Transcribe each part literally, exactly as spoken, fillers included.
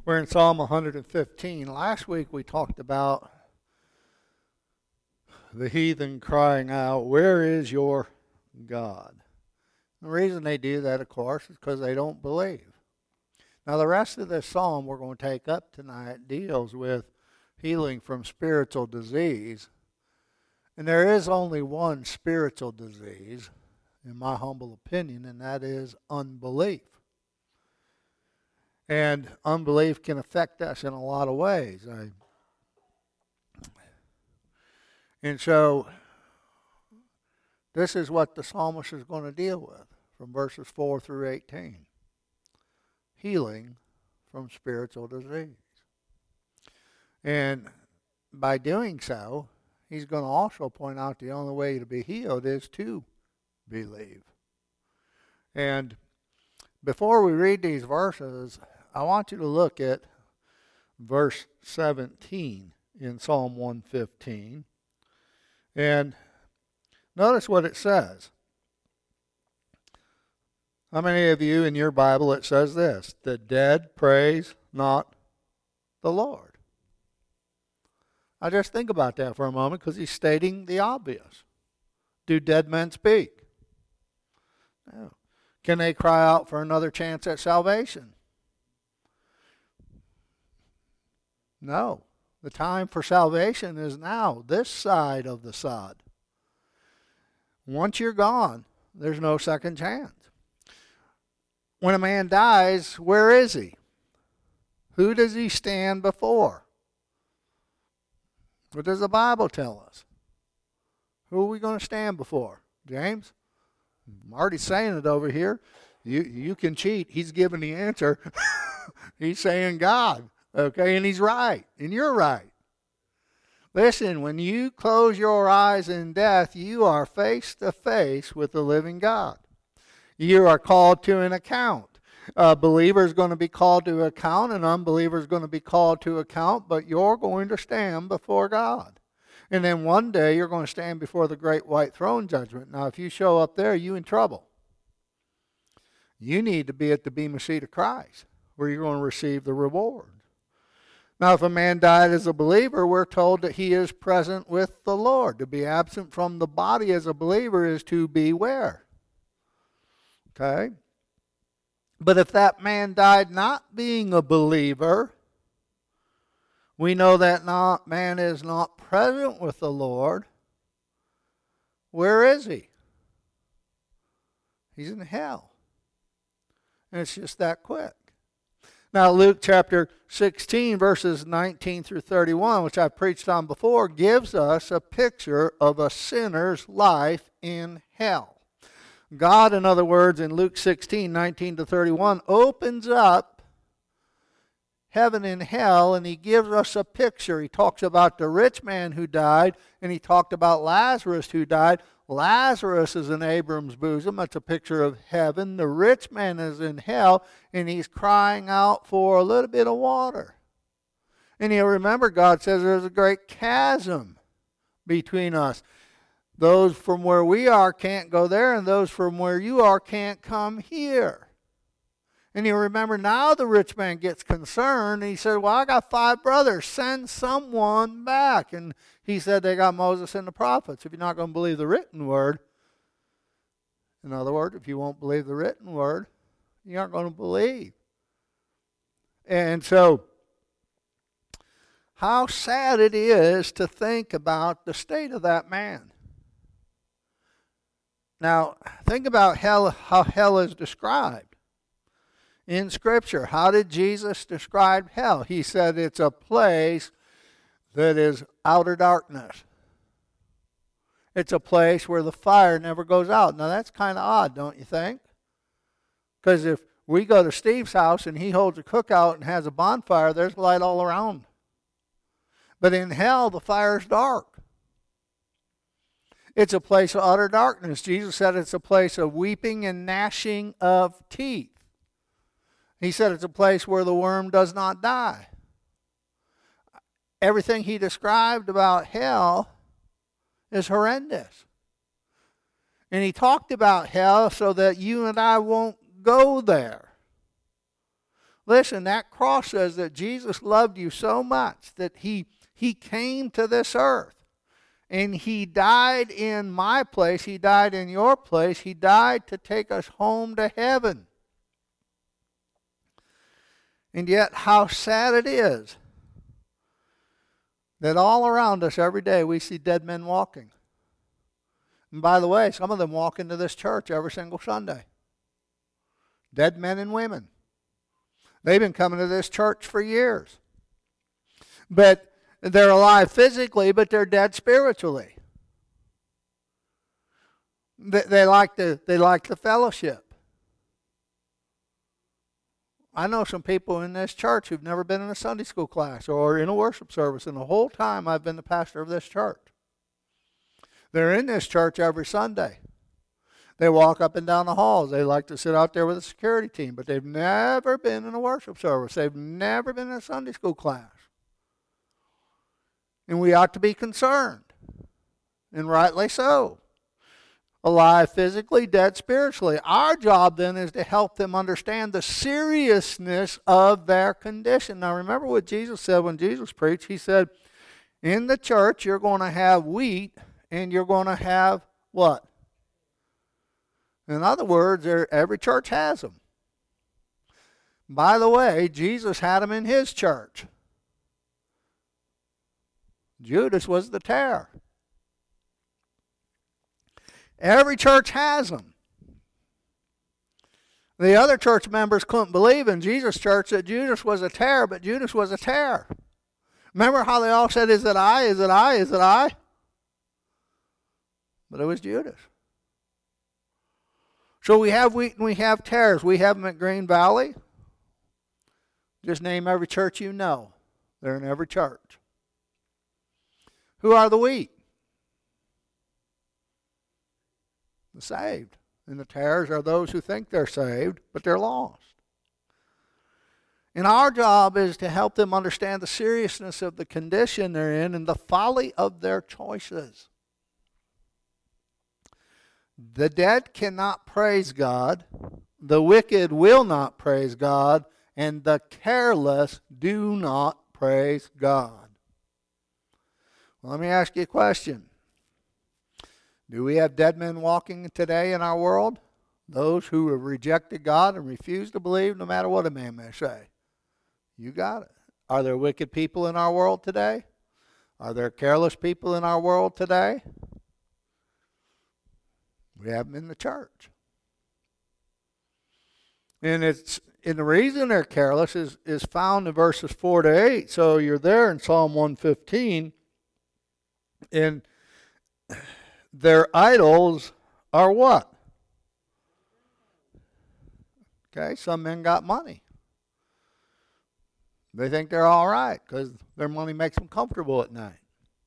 We're in Psalm one hundred fifteen. Last week we talked about the heathen crying out, "Where is your God?" The reason they do that, of course, is because they don't believe. Now, the rest of this psalm we're going to take up tonight deals with healing from spiritual disease. And there is only one spiritual disease, in my humble opinion, and that is unbelief. And unbelief can affect us in a lot of ways. I, and so, this is what the psalmist is going to deal with from verses four through eighteen. Healing from spiritual disease. And by doing so, he's going to also point out the only way to be healed is to believe. And before we read these verses, I want you to look at verse seventeen in Psalm one fifteen. And notice what it says. How many of you in your Bible it says this? The dead praise not the Lord. I just think about that for a moment because he's stating the obvious. Do dead men speak? No. Can they cry out for another chance at salvation? No. The time for salvation is now, this side of the sod. Once you're gone, there's no second chance. When a man dies, where is he? Who does he stand before? What does the Bible tell us? Who are we going to stand before? James? I'm already saying it over here. You, you can cheat. He's giving the answer. He's saying God. Okay, and he's right. And you're right. Listen, when you close your eyes in death, you are face to face with the living God. You are called to an account. A believer is going to be called to account, an unbeliever is going to be called to account, but you're going to stand before God. And then one day you're going to stand before the great white throne judgment. Now, if you show up there, you're in trouble. You need to be at the bema seat of Christ, where you're going to receive the reward. Now, if a man died as a believer, we're told that he is present with the Lord. To be absent from the body as a believer is to be where? Okay? But if that man died not being a believer, we know that not, man is not present with the Lord. Where is he? He's in hell. And it's just that quick. Now, Luke chapter sixteen, verses nineteen through thirty-one, which I've preached on before, gives us a picture of a sinner's life in hell. God, in other words, in Luke sixteen, nineteen to thirty-one, opens up heaven and hell, and he gives us a picture. He talks about the rich man who died, and he talked about Lazarus who died. Lazarus is in Abram's bosom. That's a picture of heaven. The rich man is in hell, and he's crying out for a little bit of water. And you remember, God says there's a great chasm between us. Those from where we are can't go there, and those from where you are can't come here. And you remember now the rich man gets concerned. And he said, well, I got five brothers. Send someone back. And he said they got Moses and the prophets. If you're not going to believe the written word, in other words, if you won't believe the written word, you aren't going to believe. And so, how sad it is to think about the state of that man. Now, think about hell, how hell is described in Scripture. How did Jesus describe hell? He said it's a place that is outer darkness. It's a place where the fire never goes out. Now, that's kind of odd, don't you think? Because if we go to Steve's house and he holds a cookout and has a bonfire, there's light all around. But in hell, the fire is dark. It's a place of utter darkness. Jesus said it's a place of weeping and gnashing of teeth. He said it's a place where the worm does not die. Everything he described about hell is horrendous. And he talked about hell so that you and I won't go there. Listen, that cross says that Jesus loved you so much that he, he came to this earth. And he died in my place. He died in your place. He died to take us home to heaven. And yet, how sad it is that all around us every day we see dead men walking. And by the way, some of them walk into this church every single Sunday. Dead men and women. They've been coming to this church for years. But they're alive physically, but they're dead spiritually. They, they like the they like the fellowship. I know some people in this church who've never been in a Sunday school class or in a worship service in the whole time I've been the pastor of this church. They're in this church every Sunday. They walk up and down the halls. They like to sit out there with the security team, but they've never been in a worship service. They've never been in a Sunday school class. And we ought to be concerned, and rightly so. Alive physically, dead spiritually. Our job then is to help them understand the seriousness of their condition. Now remember what Jesus said when Jesus preached. He said, in the church you're going to have wheat and you're going to have what? In other words, every church has them. By the way, Jesus had them in his church. Judas was the tare. Every church has them. The other church members couldn't believe in Jesus' church that Judas was a tare, but Judas was a tare. Remember how they all said, is it I, is it I, is it I? But it was Judas. So we have wheat and we have tares. We have them at Green Valley. Just name every church you know. They're in every church. Who are the wheat? The saved. And the tares are those who think they're saved, but they're lost. And our job is to help them understand the seriousness of the condition they're in and the folly of their choices. The dead cannot praise God, the wicked will not praise God, and the careless do not praise God. Well, let me ask you a question. Do we have dead men walking today in our world? Those who have rejected God and refuse to believe no matter what a man may say. You got it. Are there wicked people in our world today? Are there careless people in our world today? We have them in the church. And it's and the reason they're careless is, is found in verses four to eight. So you're there in Psalm one fifteen. And their idols are what? Okay, some men got money. They think they're all right because their money makes them comfortable at night.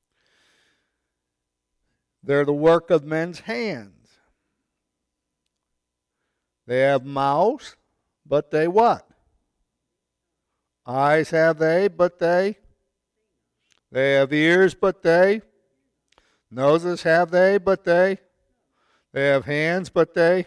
They're the work of men's hands. They have mouths, but they what? Eyes have they, but they? They have ears, but they? Noses have they, but they? They have hands, but they?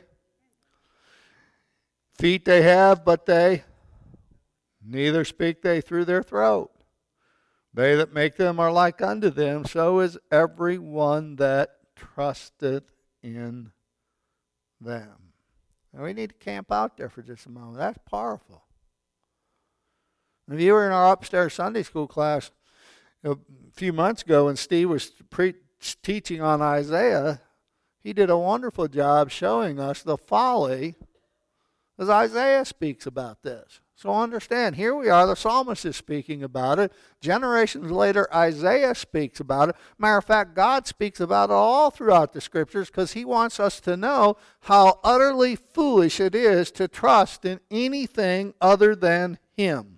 Feet they have, but they? Neither speak they through their throat. They that make them are like unto them, so is every one that trusteth in them. And we need to camp out there for just a moment. That's powerful. If you were in our upstairs Sunday school class a few months ago when Steve was pre- teaching on Isaiah, he did a wonderful job showing us the folly as Isaiah speaks about this. So understand, here we are, the psalmist is speaking about it. Generations later, Isaiah speaks about it. Matter of fact, God speaks about it all throughout the scriptures because he wants us to know how utterly foolish it is to trust in anything other than him.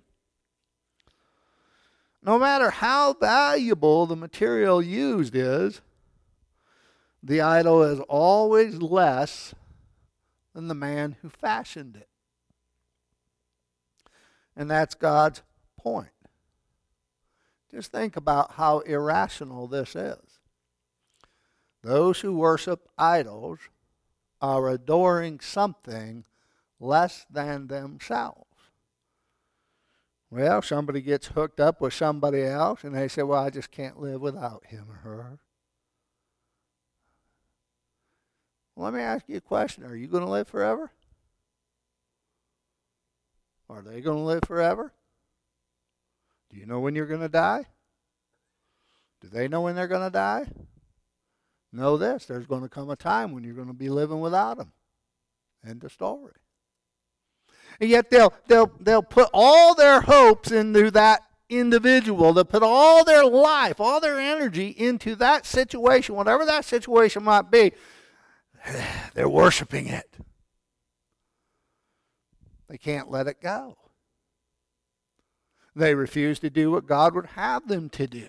No matter how valuable the material used is, the idol is always less than the man who fashioned it. And that's God's point. Just think about how irrational this is. Those who worship idols are adoring something less than themselves. Well, somebody gets hooked up with somebody else, and they say, well, I just can't live without him or her. Well, let me ask you a question. Are you going to live forever? Are they going to live forever? Do you know when you're going to die? Do they know when they're going to die? Know this, there's going to come a time when you're going to be living without them. End of story. And yet they'll, they'll, they'll put all their hopes into that individual. They'll put all their life, all their energy into that situation, whatever that situation might be. They're worshiping it. They can't let it go. They refuse to do what God would have them to do.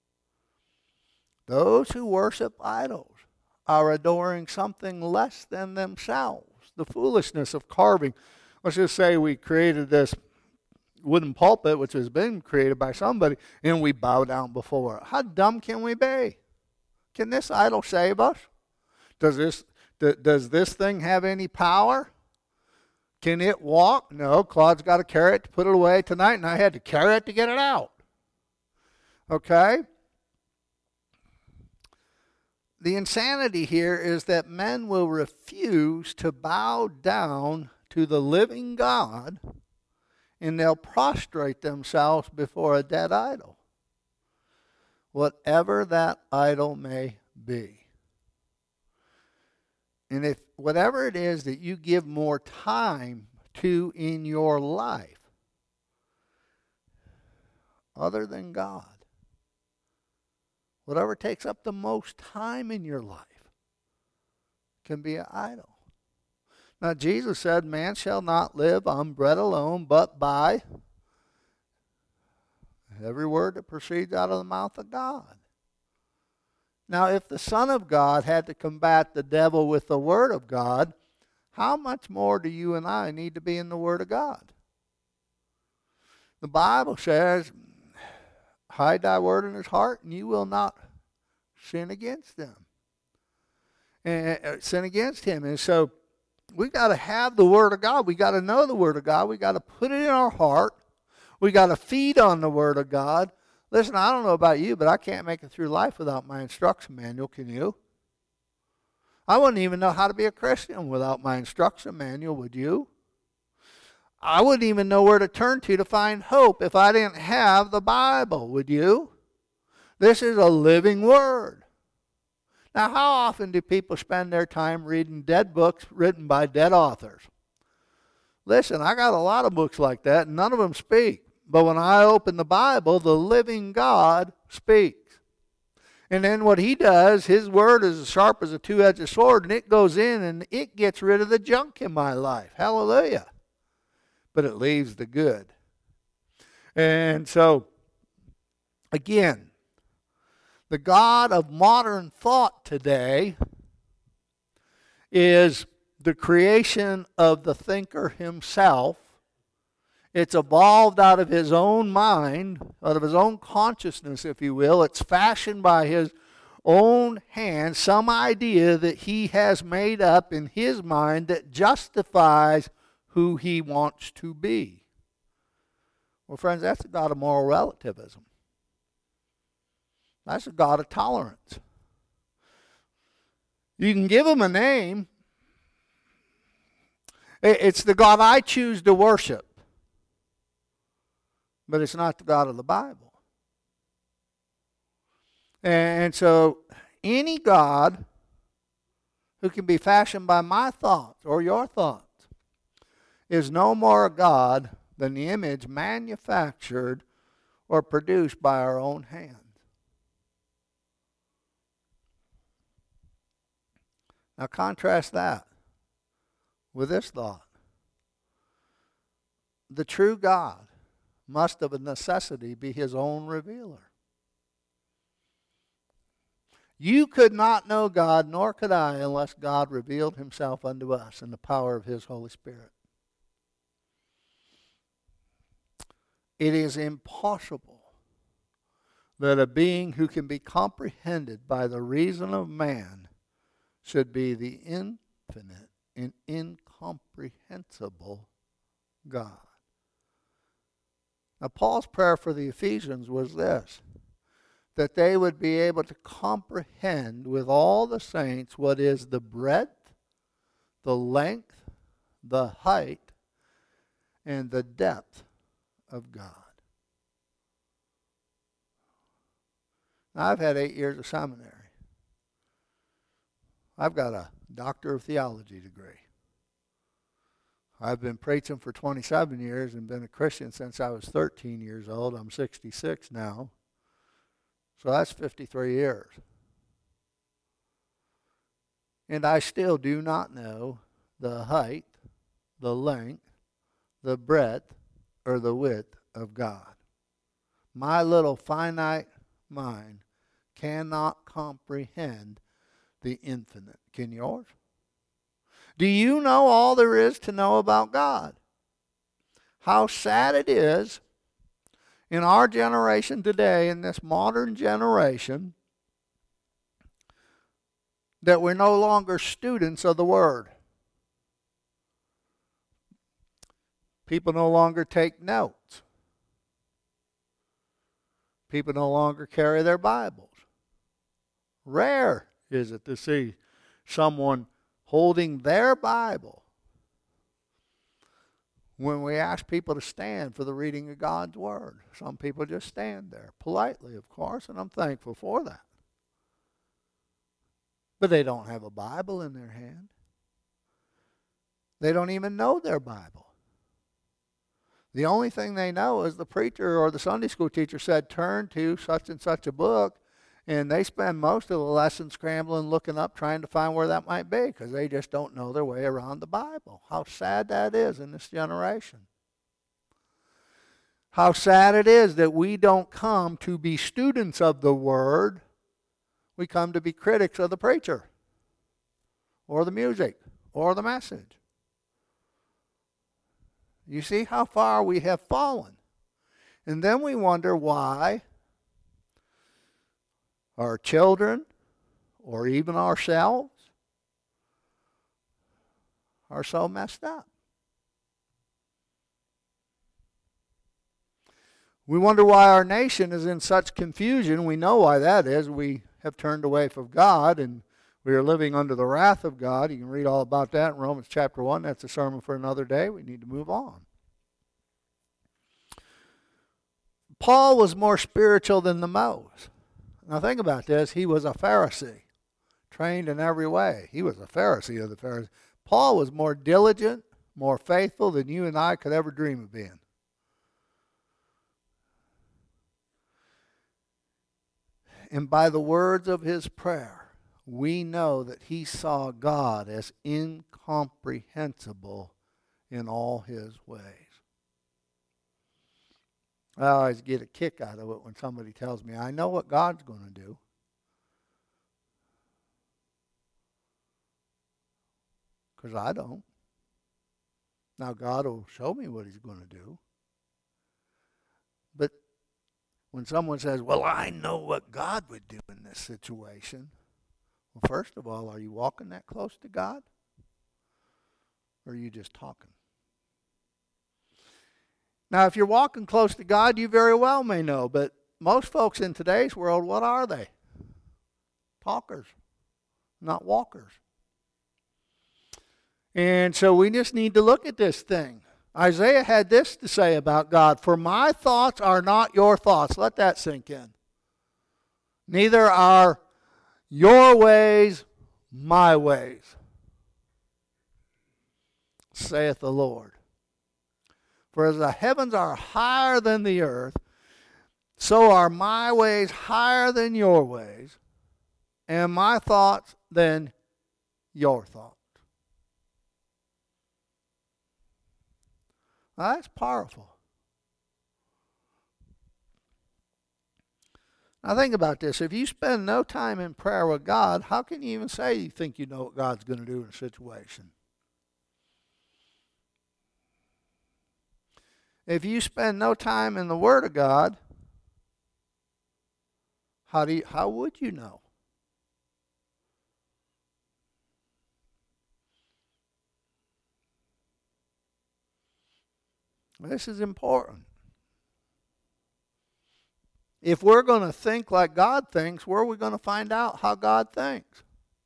Those who worship idols are adoring something less than themselves. The foolishness of carving. Let's just say we created this wooden pulpit, which has been created by somebody, and we bow down before it. How dumb can we be? Can this idol save us? Does this, does this thing have any power? Can it walk? No, Claude's got to carry it to put it away tonight, and I had to carry it to get it out. Okay? The insanity here is that men will refuse to bow down to the living God, and they'll prostrate themselves before a dead idol, whatever that idol may be. And if whatever it is that you give more time to in your life, other than God, whatever takes up the most time in your life can be an idol. Now, Jesus said, man shall not live on bread alone, but by every word that proceeds out of the mouth of God. Now, if the Son of God had to combat the devil with the Word of God, how much more do you and I need to be in the Word of God? The Bible says, hide thy word in his heart, and you will not sin against them. And uh, sin against him. And so we got to have the Word of God. We got to know the Word of God. We got to put it in our heart. We got to feed on the Word of God. Listen, I don't know about you, but I can't make it through life without my instruction manual. Can you? I wouldn't even know how to be a Christian without my instruction manual, would you? I wouldn't even know where to turn to to find hope if I didn't have the Bible, would you? This is a living Word. Now, how often do people spend their time reading dead books written by dead authors? Listen, I got a lot of books like that, and none of them speak. But when I open the Bible, the living God speaks. And then what he does, his word is as sharp as a two-edged sword, and it goes in and it gets rid of the junk in my life. Hallelujah. But it leaves the good. And so, again, the God of modern thought today is the creation of the thinker himself. It's evolved out of his own mind, out of his own consciousness, if you will. It's fashioned by his own hand, some idea that he has made up in his mind that justifies who he wants to be. Well, friends, that's a God of moral relativism. That's a God of tolerance. You can give him a name. It's the God I choose to worship. But it's not the God of the Bible. And so any God who can be fashioned by my thoughts or your thoughts is no more a God than the image manufactured or produced by our own hands. Now contrast that with this thought. The true God must of a necessity be his own revealer. You could not know God, nor could I, unless God revealed himself unto us in the power of his Holy Spirit. It is impossible that a being who can be comprehended by the reason of man should be the infinite and incomprehensible God. Now, Paul's prayer for the Ephesians was this, that they would be able to comprehend with all the saints what is the breadth, the length, the height, and the depth of God. Now, I've had eight years of seminary. I've got a Doctor of Theology degree. I've been preaching for twenty-seven years and been a Christian since I was thirteen years old. I'm sixty-six now. So that's fifty-three years. And I still do not know the height, the length, the breadth, or the width of God. My little finite mind cannot comprehend the infinite. Can yours? Do you know all there is to know about God? How sad it is in our generation today, in this modern generation, that we're no longer students of the Word. People no longer take notes. People no longer carry their Bibles. Rare is it to see someone holding their Bible when we ask people to stand for the reading of God's Word. Some people just stand there, politely, of course, and I'm thankful for that. But they don't have a Bible in their hand. They don't even know their Bible. The only thing they know is the preacher or the Sunday school teacher said, turn to such and such a book, and they spend most of the lesson scrambling, looking up, trying to find where that might be, because they just don't know their way around the Bible. How sad that is in this generation. How sad it is that we don't come to be students of the Word. We come to be critics of the preacher, or the music, or the message. You see how far we have fallen. And then we wonder why our children, or even ourselves, are so messed up. We wonder why our nation is in such confusion. We know why that is. We have turned away from God, and we are living under the wrath of God. You can read all about that in Romans chapter one. That's a sermon for another day. We need to move on. Paul was more spiritual than the most. Now think about this. He was a Pharisee, trained in every way. He was a Pharisee of the Pharisees. Paul was more diligent, more faithful than you and I could ever dream of being. And by the words of his prayer, we know that he saw God as incomprehensible in all his ways. I always get a kick out of it when somebody tells me, I know what God's going to do. Because I don't. Now God will show me what he's going to do. But when someone says, well, I know what God would do in this situation. Well, first of all, are you walking that close to God? Or are you just talking? Now, if you're walking close to God, you very well may know. But most folks in today's world, what are they? Talkers, not walkers. And so we just need to look at this thing. Isaiah had this to say about God. For my thoughts are not your thoughts. Let that sink in. Neither are your ways my ways, saith the Lord. For as the heavens are higher than the earth, so are my ways higher than your ways, and my thoughts than your thoughts. Now, that's powerful. Now think about this. If you spend no time in prayer with God, how can you even say you think you know what God's going to do in a situation? If you spend no time in the Word of God, how do you, how would you know? This is important. If we're going to think like God thinks, where are we going to find out how God thinks?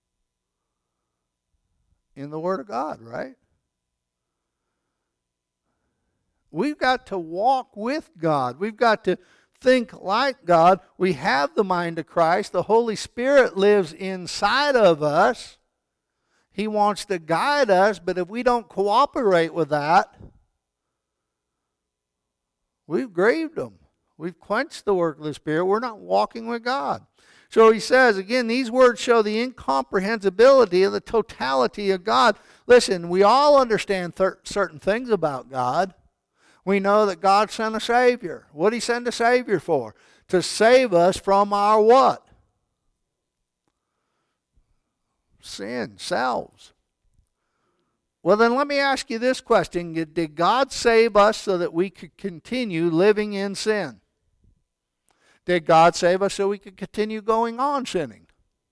In the Word of God, right? We've got to walk with God. We've got to think like God. We have the mind of Christ. The Holy Spirit lives inside of us. He wants to guide us, but if we don't cooperate with that, we've grieved Him. We've quenched the work of the Spirit. We're not walking with God. So he says, again, these words show the incomprehensibility of the totality of God. Listen, we all understand thir- certain things about God. We know that God sent a Savior. What did He send a Savior for? To save us from our what? Sin, selves. Well, then let me ask you this question. Did God save us so that we could continue living in sin? Did God save us so we could continue going on sinning?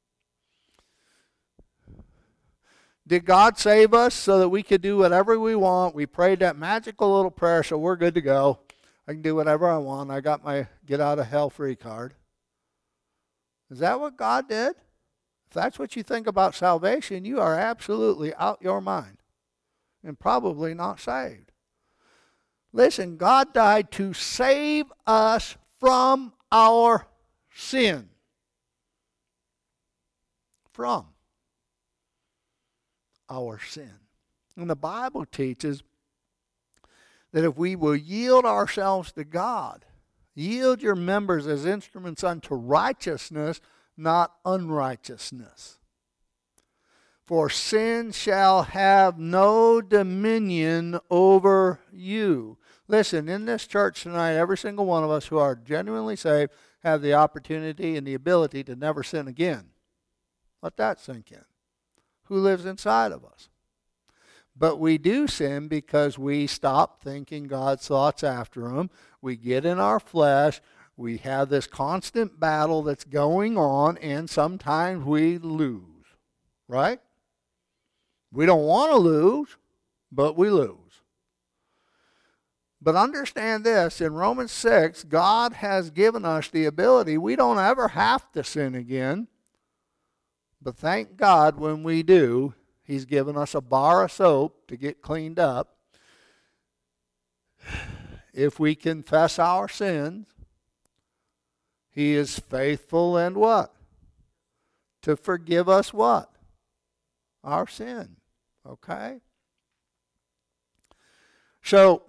Did God save us so that we could do whatever we want? We prayed that magical little prayer, so we're good to go. I can do whatever I want. I got my get out of hell free card. Is that what God did? If that's what you think about salvation, you are absolutely out your mind and probably not saved. Listen, God died to save us from our sin. From our sin. And the Bible teaches that if we will yield ourselves to God, yield your members as instruments unto righteousness, not unrighteousness. For sin shall have no dominion over you. Listen, in this church tonight, every single one of us who are genuinely saved have the opportunity and the ability to never sin again. Let that sink in. Who lives inside of us? But we do sin because we stop thinking God's thoughts after Him. We get in our flesh. We have this constant battle that's going on, and sometimes we lose. Right? We don't want to lose, but we lose. But understand this, in Romans six, God has given us the ability. We don't ever have to sin again. But thank God when we do, He's given us a bar of soap to get cleaned up. If we confess our sins, He is faithful and what? To forgive us what? Our sin. Okay? So,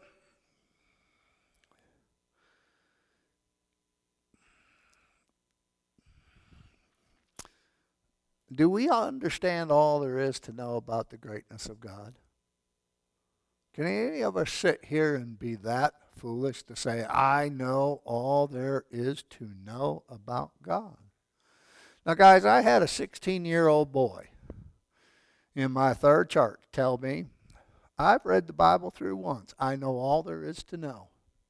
do we understand all there is to know about the greatness of God? Can any of us sit here and be that foolish to say, I know all there is to know about God? Now, guys, I had a sixteen-year-old boy in my third church tell me, I've read the Bible through once. I know all there is to know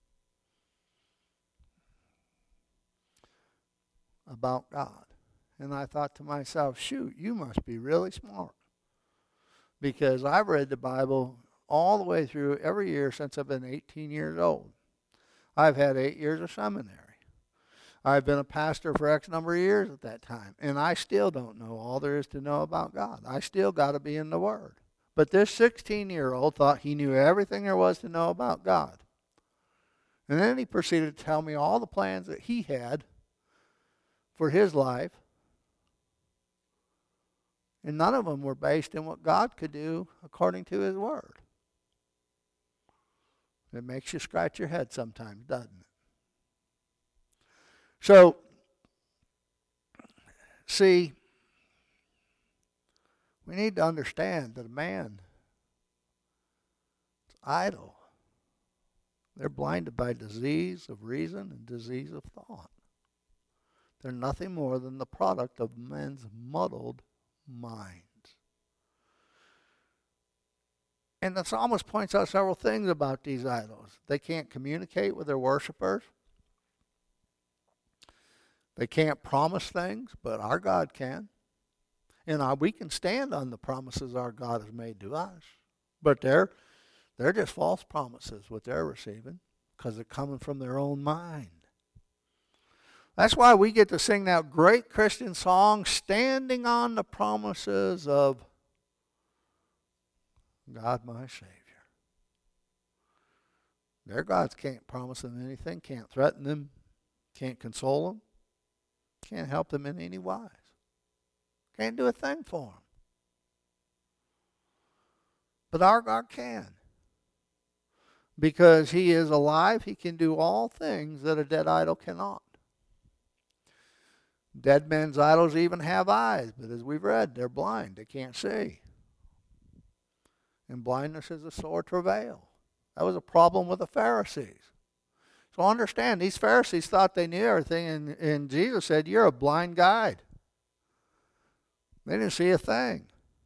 about God. And I thought to myself, shoot, you must be really smart. Because I've read the Bible all the way through every year since I've been eighteen years old. I've had eight years of seminary. I've been a pastor for X number of years at that time. And I still don't know all there is to know about God. I still got to be in the Word. But this sixteen-year-old thought he knew everything there was to know about God. And then he proceeded to tell me all the plans that he had for his life. And none of them were based in what God could do according to His Word. It makes you scratch your head sometimes, doesn't it? So, see, we need to understand that a man is idle. They're blinded by disease of reason and disease of thought. They're nothing more than the product of men's muddled minds. And the psalmist points out several things about these idols. They can't communicate with their worshipers. They can't promise things, but our God can. And our, we can stand on the promises our God has made to us. But they're, they're just false promises, what they're receiving, because they're coming from their own mind. That's why we get to sing that great Christian song, standing on the promises of God my Savior. Their gods can't promise them anything, can't threaten them, can't console them, can't help them in any wise. Can't do a thing for them. But our God can. Because He is alive, He can do all things that a dead idol cannot. Dead men's idols even have eyes, but as we've read, they're blind. They can't see. And blindness is a sore travail. That was a problem with the Pharisees. So understand, these Pharisees thought they knew everything, and, and Jesus said, you're a blind guide. They didn't see a thing.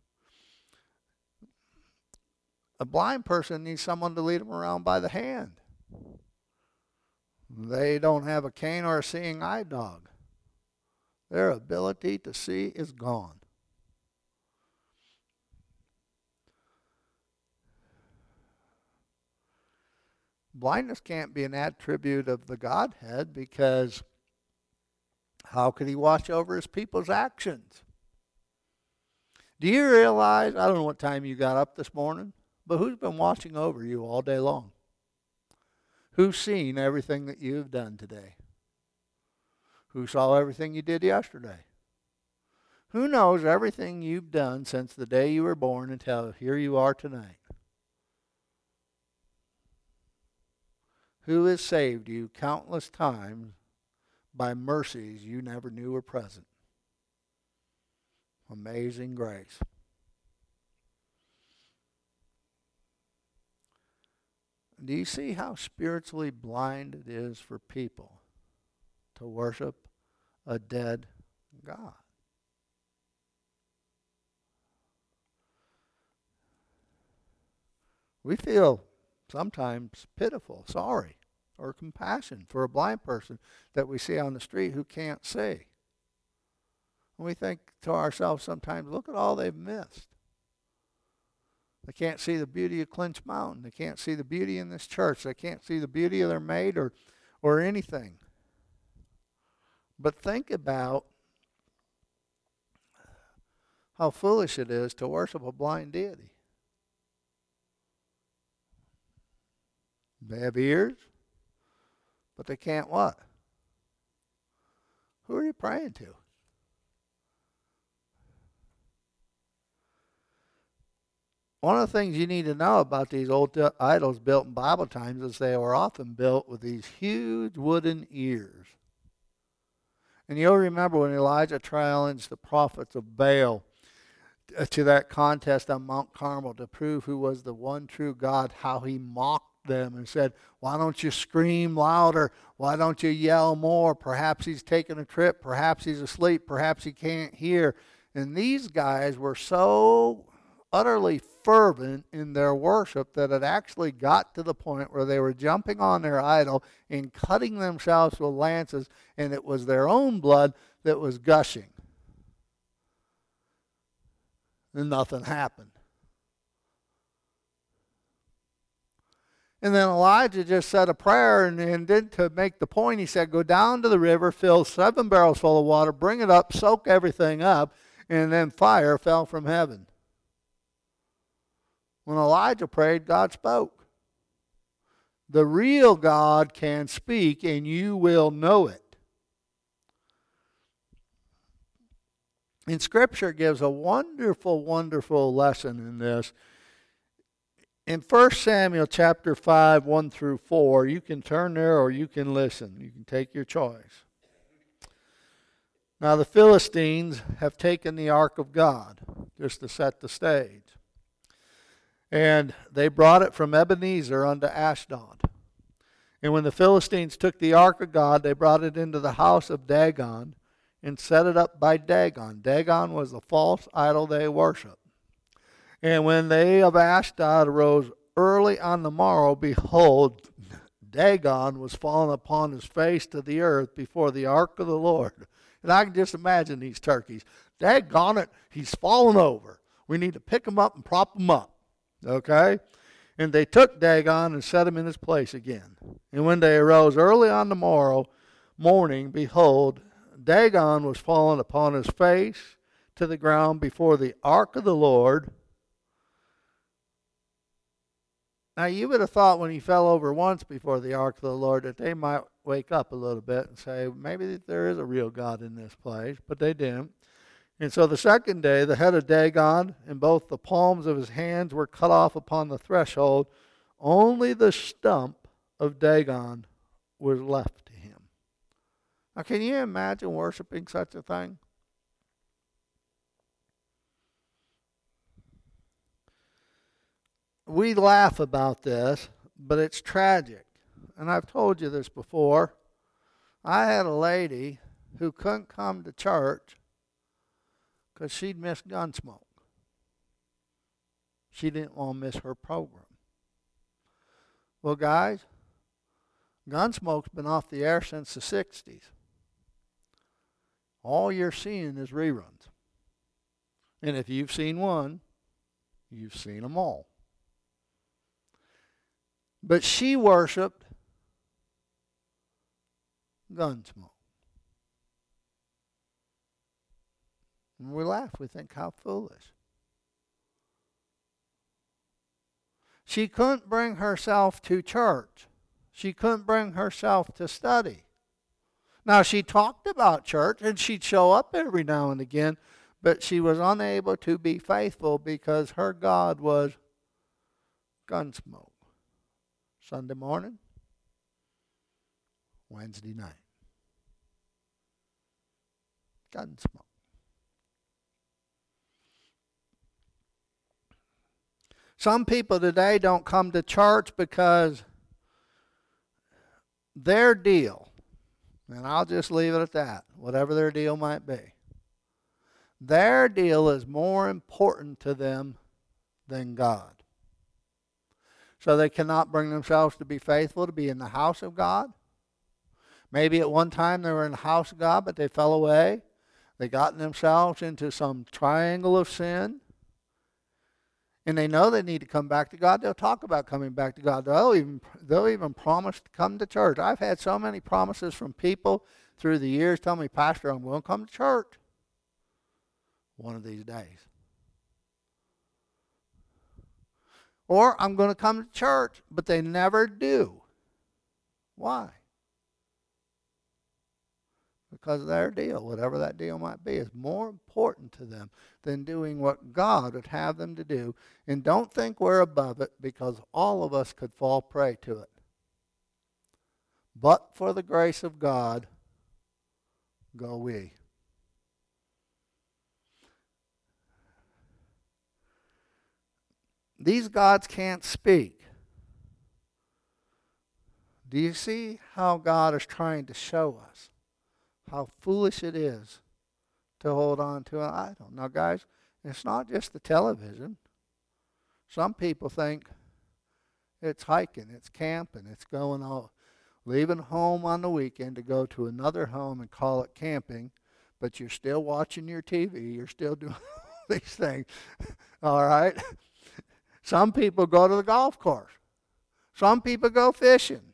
A blind person needs someone to lead them around by the hand. They don't have a cane or a seeing eye dog. Their ability to see is gone. Blindness can't be an attribute of the Godhead, because how could He watch over His people's actions? Do you realize, I don't know what time you got up this morning, but who's been watching over you all day long? Who's seen everything that you've done today? Who saw everything you did yesterday? Who knows everything you've done since the day you were born until here you are tonight? Who has saved you countless times by mercies you never knew were present? Amazing grace. Do you see how spiritually blind it is for people to worship a dead God? We feel sometimes pitiful, sorry, or compassion for a blind person that we see on the street who can't see. And we think to ourselves sometimes, look at all they've missed. They can't see the beauty of Clinch Mountain. They can't see the beauty in this church. They can't see the beauty of their maid or, or anything. But think about how foolish it is to worship a blind deity. They have ears, but they can't what? Who are you praying to? One of the things you need to know about these old idols built in Bible times is they were often built with these huge wooden ears. And you'll remember when Elijah challenged the prophets of Baal to that contest on Mount Carmel to prove who was the one true God, how he mocked them and said, why don't you scream louder? Why don't you yell more? Perhaps he's taking a trip. Perhaps he's asleep. Perhaps he can't hear. And these guys were so utterly fervent in their worship that it actually got to the point where they were jumping on their idol and cutting themselves with lances, and it was their own blood that was gushing. And nothing happened. And then Elijah just said a prayer, and, and then to make the point, he said, go down to the river, fill seven barrels full of water, bring it up, soak everything up, and then fire fell from heaven. When Elijah prayed, God spoke. The real God can speak, and you will know it. And Scripture gives a wonderful, wonderful lesson in this. In First Samuel chapter five, one through four, you can turn there or you can listen. You can take your choice. Now the Philistines have taken the ark of God, just to set the stage. And they brought it from Ebenezer unto Ashdod. And when the Philistines took the ark of God, they brought it into the house of Dagon and set it up by Dagon. Dagon was the false idol they worshiped. And when they of Ashdod arose early on the morrow, behold, Dagon was fallen upon his face to the earth before the ark of the Lord. And I can just imagine these turkeys. Daggone it, he's fallen over. We need to pick him up and prop him up. Okay? And they took Dagon and set him in his place again. And when they arose early on the morrow, morning, behold, Dagon was fallen upon his face to the ground before the ark of the Lord. Now, you would have thought when he fell over once before the ark of the Lord that they might wake up a little bit and say, maybe there is a real God in this place, but they didn't. And so the second day, the head of Dagon and both the palms of his hands were cut off upon the threshold. Only the stump of Dagon was left to him. Now, can you imagine worshiping such a thing? We laugh about this, but it's tragic. And I've told you this before. I had a lady who couldn't come to church because she'd miss Gunsmoke. She didn't want to miss her program. Well, guys, Gunsmoke's been off the air since the sixties. All you're seeing is reruns. And if you've seen one, you've seen them all. But she worshiped Gunsmoke. And we laugh. We think, how foolish. She couldn't bring herself to church. She couldn't bring herself to study. Now, she talked about church, and she'd show up every now and again, but she was unable to be faithful because her God was Gunsmoke. Sunday morning, Wednesday night. Gunsmoke. Some people today don't come to church because their deal, and I'll just leave it at that, whatever their deal might be, their deal is more important to them than God. So they cannot bring themselves to be faithful, to be in the house of God. Maybe at one time they were in the house of God, but they fell away. They got themselves into some triangle of sin. And they know they need to come back to God. They'll talk about coming back to God. They'll even, they'll even promise to come to church. I've had so many promises from people through the years telling me, Pastor, I'm going to come to church one of these days. Or I'm going to come to church, but they never do. Why? Because their deal, whatever that deal might be, is more important to them than doing what God would have them to do. And don't think we're above it, because all of us could fall prey to it. But for the grace of God, go we. These gods can't speak. Do you see how God is trying to show us how foolish it is to hold on to an idol? Now, guys, it's not just the television. Some people think it's hiking, it's camping, it's going out, leaving home on the weekend to go to another home and call it camping, but you're still watching your T V, you're still doing all these things, all right? Some people go to the golf course. Some people go fishing.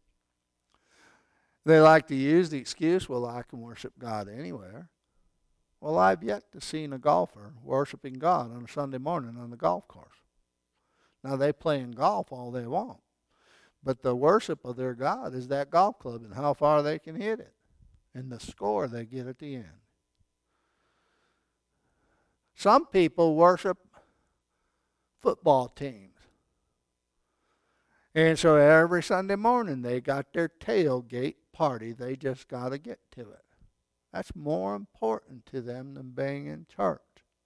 They like to use the excuse, well, I can worship God anywhere. Well, I've yet to see a golfer worshiping God on a Sunday morning on the golf course. Now, they play in golf all they want, but the worship of their God is that golf club and how far they can hit it and the score they get at the end. Some people worship football teams. And so every Sunday morning they got their tailgate party. They just got to get to it. That's more important to them than being in church.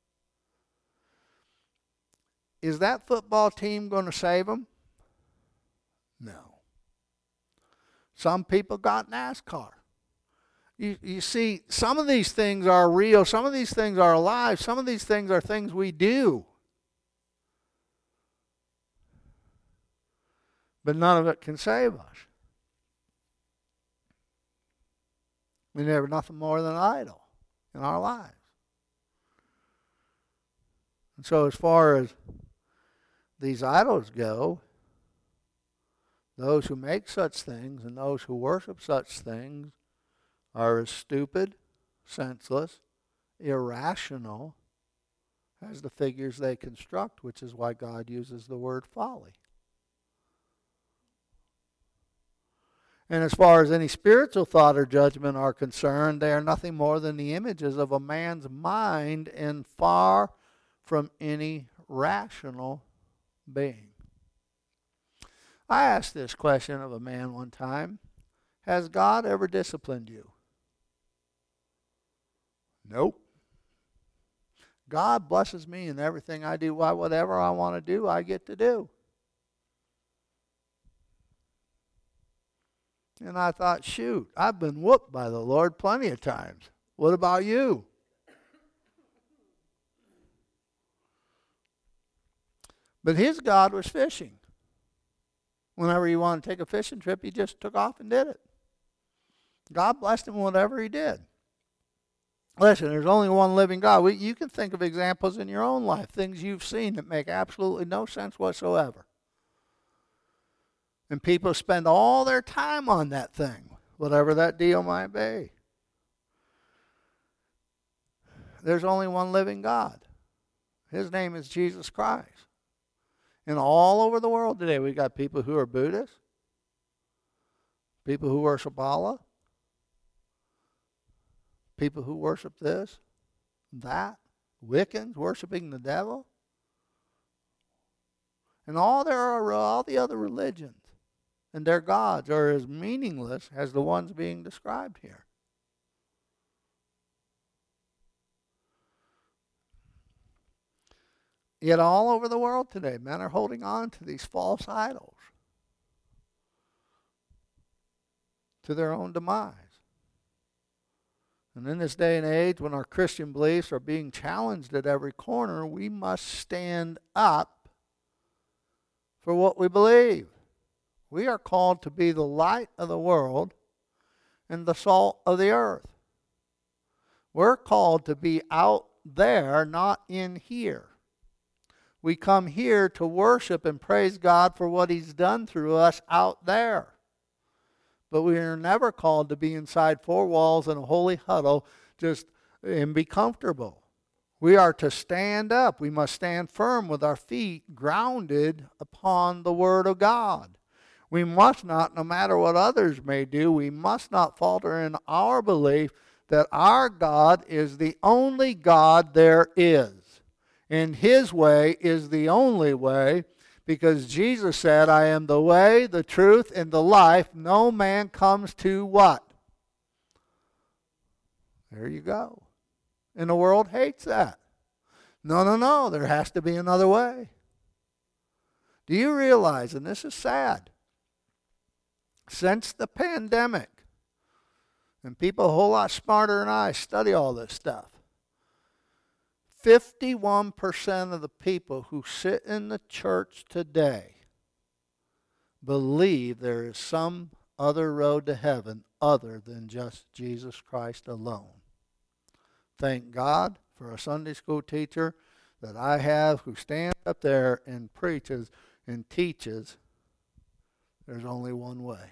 Is that football team going to save them? No. Some people got NASCAR. You, you see, some of these things are real. Some of these things are alive. Some of these things are things we do. But none of it can save us. We never nothing more than an idol in our lives. And so as far as these idols go, those who make such things and those who worship such things are as stupid, senseless, irrational as the figures they construct, which is why God uses the word folly. And as far as any spiritual thought or judgment are concerned, they are nothing more than the images of a man's mind and far from any rational being. I asked this question of a man one time. Has God ever disciplined you? Nope. God blesses me in everything I do. Why, whatever I want to do, I get to do. And I thought, shoot, I've been whooped by the Lord plenty of times. What about you? But his God was fishing. Whenever he wanted to take a fishing trip, he just took off and did it. God blessed him whatever he did. Listen, there's only one living God. We, you can think of examples in your own life, things you've seen that make absolutely no sense whatsoever. And people spend all their time on that thing, whatever that deal might be. There's only one living God. His name is Jesus Christ. And all over the world today, we got people who are Buddhists, people who worship Allah, people who worship this, that, Wiccans worshiping the devil, and all there are all the other religions. And their gods are as meaningless as the ones being described here. Yet all over the world today, men are holding on to these false idols to their own demise. And in this day and age, when our Christian beliefs are being challenged at every corner, we must stand up for what we believe. We are called to be the light of the world and the salt of the earth. We're called to be out there, not in here. We come here to worship and praise God for what He's done through us out there. But we are never called to be inside four walls in a holy huddle just and be comfortable. We are to stand up. We must stand firm with our feet grounded upon the Word of God. We must not, no matter what others may do, we must not falter in our belief that our God is the only God there is. And His way is the only way, because Jesus said, I am the way, the truth, and the life. No man comes to what? There you go. And the world hates that. No, no, no, there has to be another way. Do you realize, and this is sad, since the pandemic, and people a whole lot smarter than I study all this stuff, fifty-one percent of the people who sit in the church today believe there is some other road to heaven other than just Jesus Christ alone. Thank God for a Sunday school teacher that I have who stands up there and preaches and teaches there's only one way.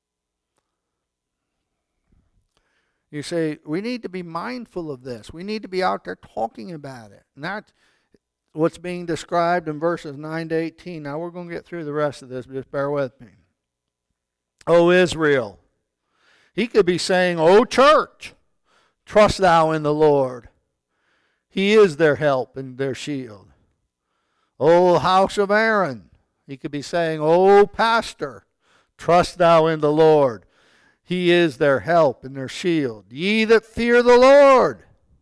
You see, we need to be mindful of this. We need to be out there talking about it. And that's what's being described in verses nine to eighteen. Now we're going to get through the rest of this, but just bear with me. O Israel. He could be saying, O church, trust thou in the Lord. He is their help and their shield. O house of Aaron. He could be saying, O pastor, trust thou in the Lord. He is their help and their shield. Ye that fear the Lord,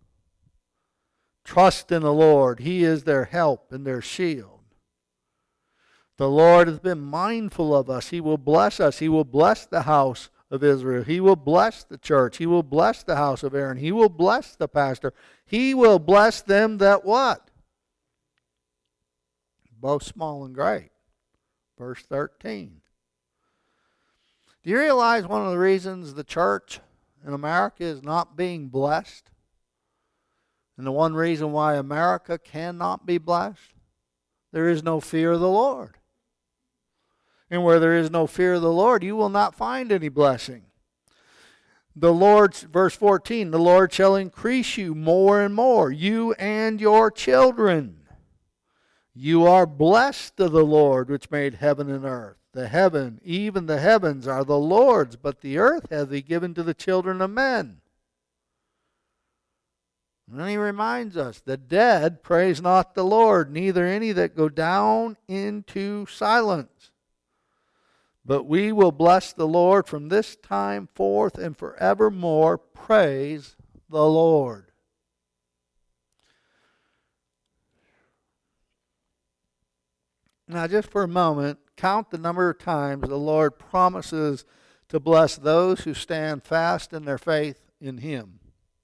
trust in the Lord. He is their help and their shield. The Lord has been mindful of us. He will bless us. He will bless the house of Israel. He will bless the church. He will bless the house of Aaron. He will bless the pastor. He will bless them that what? Both small and great. Verse thirteen. Do you realize one of the reasons the church in America is not being blessed? And the one reason why America cannot be blessed? There is no fear of the Lord. And where there is no fear of the Lord, you will not find any blessing. The Lord, verse fourteen, the Lord shall increase you more and more, you and your children. You are blessed of the Lord, which made heaven and earth. The heaven, even the heavens, are the Lord's, but the earth hath he given to the children of men. And then he reminds us, the dead praise not the Lord, neither any that go down into silence. But we will bless the Lord from this time forth and forevermore. Praise the Lord. Now, just for a moment, count the number of times the Lord promises to bless those who stand fast in their faith in Him.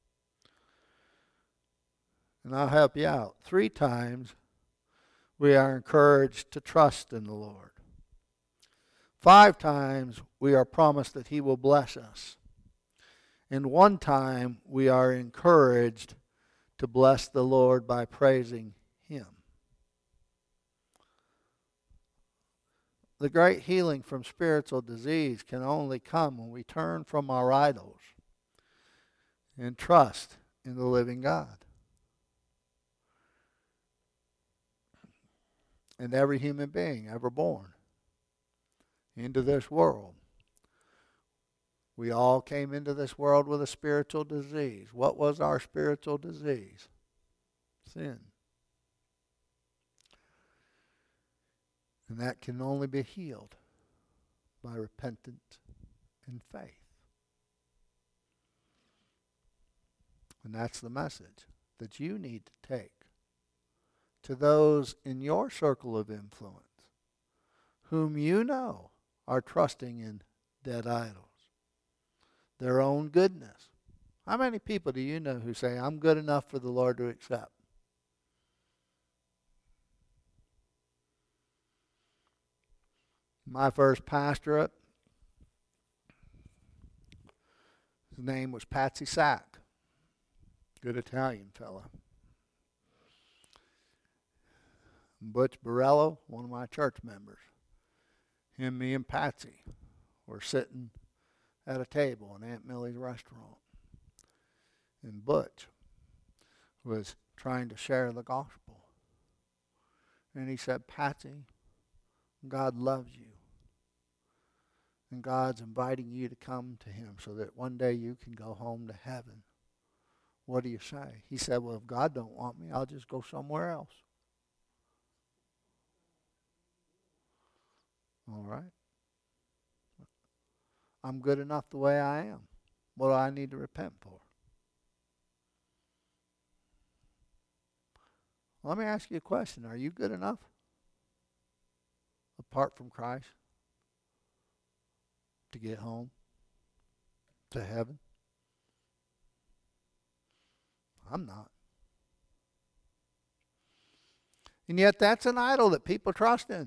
And I'll help you out. Three times we are encouraged to trust in the Lord. Five times we are promised that He will bless us. And one time we are encouraged to bless the Lord by praising Him. The great healing from spiritual disease can only come when we turn from our idols and trust in the living God. And every human being ever born into this world, we all came into this world with a spiritual disease. What was our spiritual disease? Sin. And that can only be healed by repentance and faith. And that's the message that you need to take to those in your circle of influence whom you know are trusting in dead idols, their own goodness. How many people do you know who say, I'm good enough for the Lord to accept? My first pastorate, his name was Patsy Sack. Good Italian fella. Butch Borello, one of my church members. Him, me, and Patsy were sitting at a table in Aunt Millie's restaurant. And Butch was trying to share the gospel. And he said, Patsy, God loves you. And God's inviting you to come to Him so that one day you can go home to heaven. What do you say? He said, well, if God don't want me, I'll just go somewhere else. All right. I'm good enough the way I am. What do I need to repent for? Let me ask you a question. Are you good enough apart from Christ to get home to heaven? I'm not. And yet that's an idol that people trust in.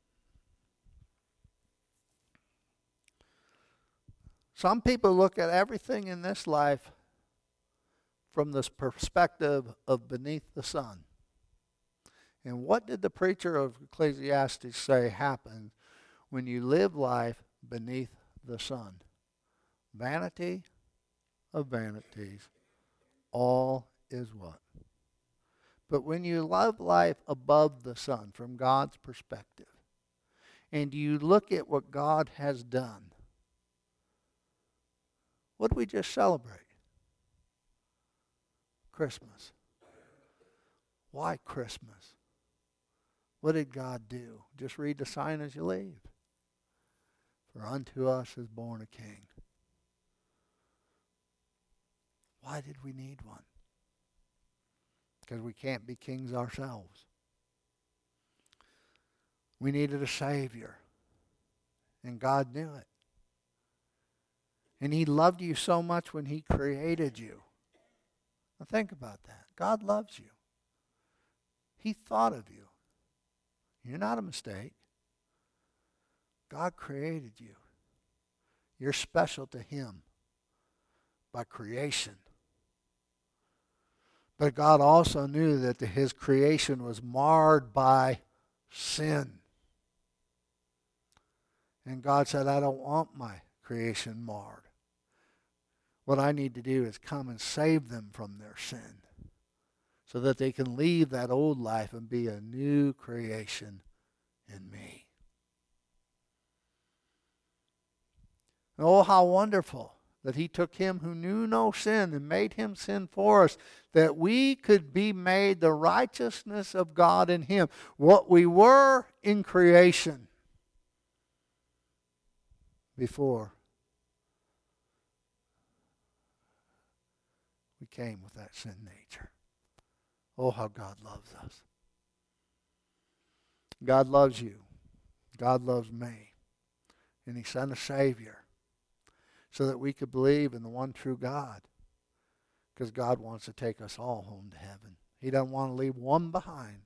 Some people look at everything in this life from this perspective of beneath the sun. And what did the preacher of Ecclesiastes say happens when you live life beneath the sun? Vanity of vanities. All is what? But when you love life above the sun from God's perspective, and you look at what God has done, what did we just celebrate? Christmas. Why Christmas? What did God do? Just read the sign as you leave. For unto us is born a king. Why did we need one? Because we can't be kings ourselves. We needed a Savior. And God knew it. And He loved you so much when He created you. Now think about that. God loves you. He thought of you. You're not a mistake. God created you. You're special to Him by creation. But God also knew that His creation was marred by sin. And God said, I don't want my creation marred. What I need to do is come and save them from their sin so that they can leave that old life and be a new creation in me. Oh, how wonderful that he took him who knew no sin and made him sin for us, that we could be made the righteousness of God in him. What we were in creation before we came with that sin nature. Oh, how God loves us. God loves you. God loves me. And he sent a Savior so that we could believe in the one true God. Because God wants to take us all home to heaven. He doesn't want to leave one behind.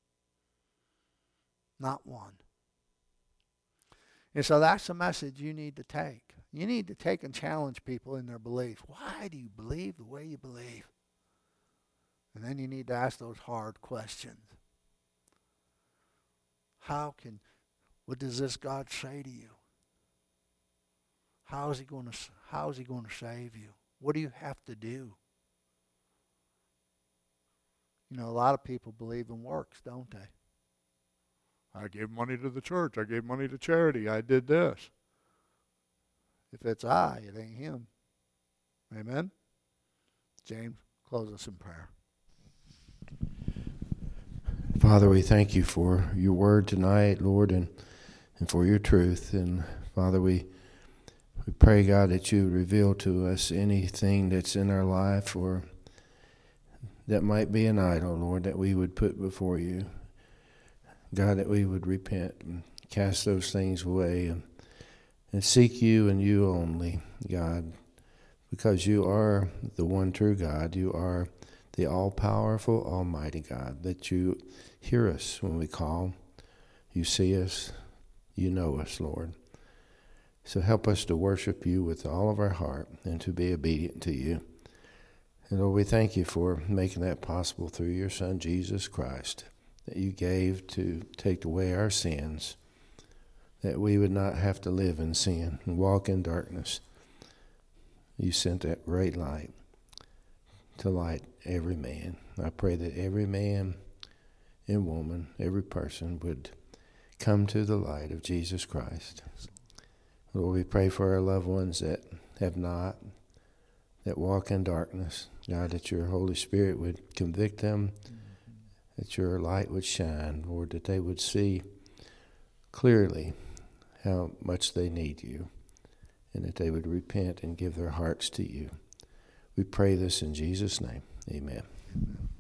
Not one. And so that's the message you need to take. You need to take and challenge people in their belief. Why do you believe the way you believe? And then you need to ask those hard questions. How can, what does this God say to you? How is he going to, how is he going to save you? What do you have to do? You know, a lot of people believe in works, don't they? I gave money to the church. I gave money to charity. I did this. If it's I, it ain't him. Amen? James, close us in prayer. Father, we thank you for your word tonight, Lord, and, and for your truth. And Father, we we pray, God, that you reveal to us anything that's in our life or that might be an idol, Lord, that we would put before you. God, that we would repent and cast those things away and, and seek you and you only, God, because you are the one true God. You are the all-powerful, almighty God, that you hear us when we call. You see us. You know us, Lord. So help us to worship you with all of our heart and to be obedient to you. And Lord, we thank you for making that possible through your Son, Jesus Christ, that you gave to take away our sins, that we would not have to live in sin and walk in darkness. You sent that great light to light every man. I pray that every man and woman, every person would come to the light of Jesus Christ. Lord, we pray for our loved ones that have not, that walk in darkness. God, that your Holy Spirit would convict them, that your light would shine, Lord, that they would see clearly how much they need you, and that they would repent and give their hearts to you. We pray this in Jesus' name. Amen. Amen.